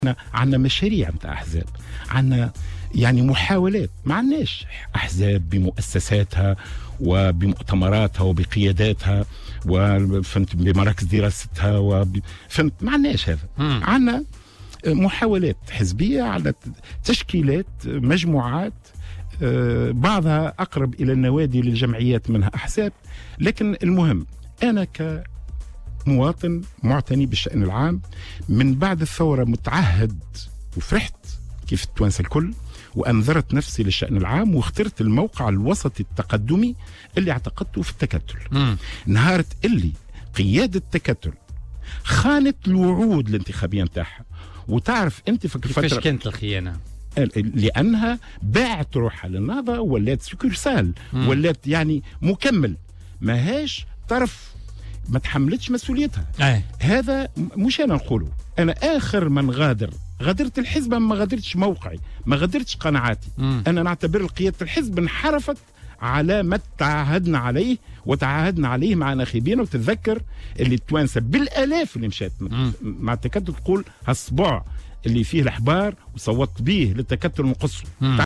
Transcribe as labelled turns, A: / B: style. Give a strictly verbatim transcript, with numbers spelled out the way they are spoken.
A: عندنا مشاريع متاع احزاب، عندنا يعني محاولات، ما عندناش احزاب بمؤسساتها وبمؤتمراتها وبقياداتها وفهمت بمراكز دراستها وفهمت، ما عندناش هذا. عندنا محاولات حزبيه، عندنا تشكيلات، مجموعات، بعضها اقرب الى النوادي للجمعيات منها احزاب. لكن المهم انا ك مواطن معتني بالشأن العام من بعد الثورة متعهد وفرحت كيف التوانسة الكل، وأنذرت نفسي للشأن العام واخترت الموقع الوسطي التقدمي اللي اعتقدته في التكتل. مم. نهارت اللي قيادة التكتل خانت الوعود الانتخابية نتاعها، وتعرف أنت في
B: فترة كيفاش كانت الخيانة؟
A: لأنها باعت روحها للنهضة، ولات سكرسال، ولات يعني مكمل، ماهاش طرف، ما تحملتش مسؤوليتها. أي. هذا مش انا نقوله، انا اخر من غادر غادرت الحزب، ما غادرتش موقعي، ما غادرتش قناعاتي. مم. انا نعتبر قياده الحزب انحرفت على ما تعهدنا عليه وتعهدنا عليه مع ناخبينا. وتتذكر اللي التوانسه بالالاف اللي مشات مع التكتل تقول هالصباع اللي فيه الاحبار وصوت به للتكتل ونقصه.